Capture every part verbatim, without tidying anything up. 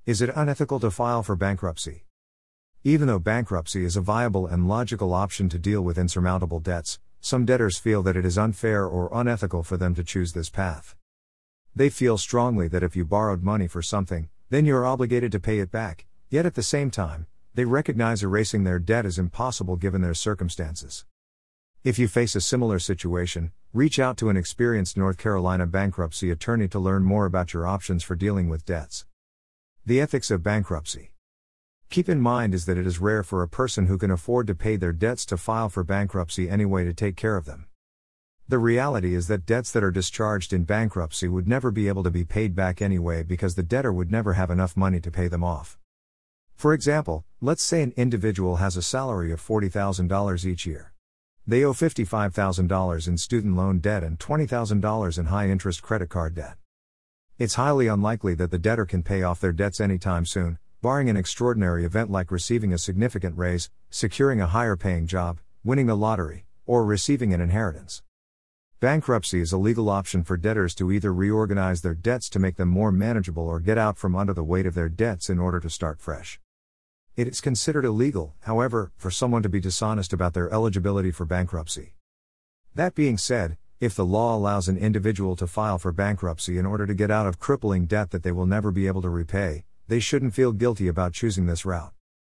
Is it unethical to file for bankruptcy? Even though bankruptcy is a viable and logical option to deal with insurmountable debts, some debtors feel that it is unfair or unethical for them to choose this path. They feel strongly that if you borrowed money for something, then you are obligated to pay it back, yet at the same time, they recognize erasing their debt is impossible given their circumstances. If you face a similar situation, reach out to an experienced North Carolina bankruptcy attorney to learn more about your options for dealing with debts. The ethics of bankruptcy. Keep in mind is that it is rare for a person who can afford to pay their debts to file for bankruptcy anyway to take care of them. The reality is that debts that are discharged in bankruptcy would never be able to be paid back anyway because the debtor would never have enough money to pay them off. For example, let's say an individual has a salary of forty thousand dollars each year. They owe fifty-five thousand dollars in student loan debt and twenty thousand dollars in high-interest credit card debt. It's highly unlikely that the debtor can pay off their debts anytime soon, barring an extraordinary event like receiving a significant raise, securing a higher-paying job, winning the lottery, or receiving an inheritance. Bankruptcy is a legal option for debtors to either reorganize their debts to make them more manageable or get out from under the weight of their debts in order to start fresh. It is considered illegal, however, for someone to be dishonest about their eligibility for bankruptcy. That being said, if the law allows an individual to file for bankruptcy in order to get out of crippling debt that they will never be able to repay, they shouldn't feel guilty about choosing this route.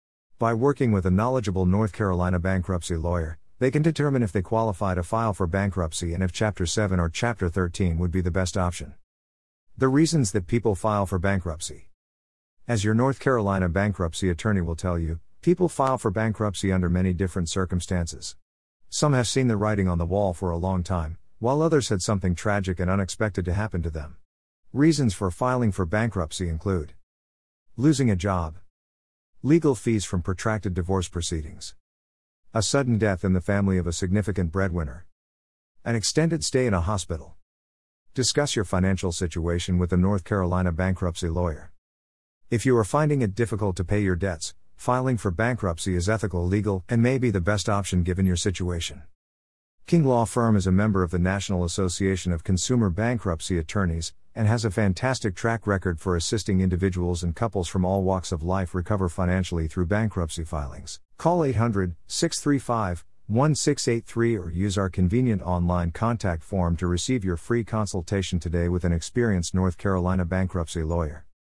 By working with a knowledgeable North Carolina bankruptcy lawyer, they can determine if they qualify to file for bankruptcy and if Chapter seven or Chapter thirteen would be the best option. The reasons that people file for bankruptcy. As your North Carolina bankruptcy attorney will tell you, people file for bankruptcy under many different circumstances. Some have seen the writing on the wall for a long time, while others had something tragic and unexpected to happen to them. Reasons for filing for bankruptcy include losing a job, legal fees from protracted divorce proceedings, a sudden death in the family of a significant breadwinner, an extended stay in a hospital. Discuss your financial situation with a North Carolina bankruptcy lawyer. If you are finding it difficult to pay your debts, filing for bankruptcy is ethical, legal, and may be the best option given your situation. King Law Firm is a member of the National Association of Consumer Bankruptcy Attorneys, and has a fantastic track record for assisting individuals and couples from all walks of life recover financially through bankruptcy filings. Call eight hundred, six three five, one six eight three or use our convenient online contact form to receive your free consultation today with an experienced North Carolina bankruptcy lawyer.